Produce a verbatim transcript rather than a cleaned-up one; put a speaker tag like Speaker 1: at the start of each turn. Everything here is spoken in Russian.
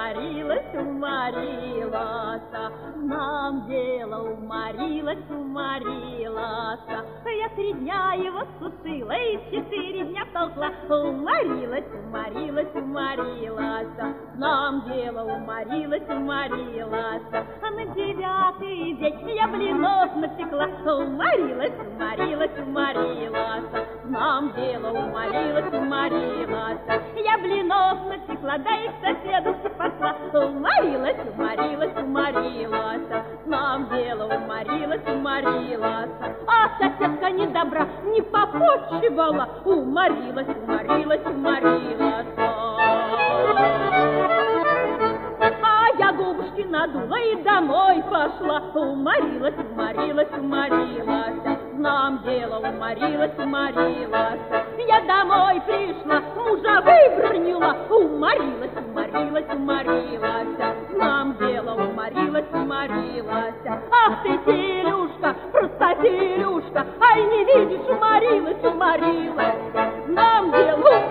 Speaker 1: уморилась, уморилась, нам дело уморилась, уморилась. Я три дня его сусыла и четыре дня толкла, уморилась, уморилась, уморилась, нам дело уморилась, уморилась. А на девятый день я блинов напекла, уморилась, уморилась, уморилась, нам дело уморилась, уморилась. Я блинов напекла, да и к соседу пошла, уморилась, уморилась, уморилась, нам дело уморилась, уморилась. А соседка не добра, не попотчевала, уморилась, уморилась, уморилась. А я губушки надула и домой пошла, уморилась, уморилась, уморилась, нам дело уморилась, уморилась. Я домой пришла, мужа выбронила, уморилась, уморилась, уморилась, нам дело уморилась, уморилась. Ах ты, Телюшка, просто Телюшка, ай не видишь, уморилась, уморилась, нам дело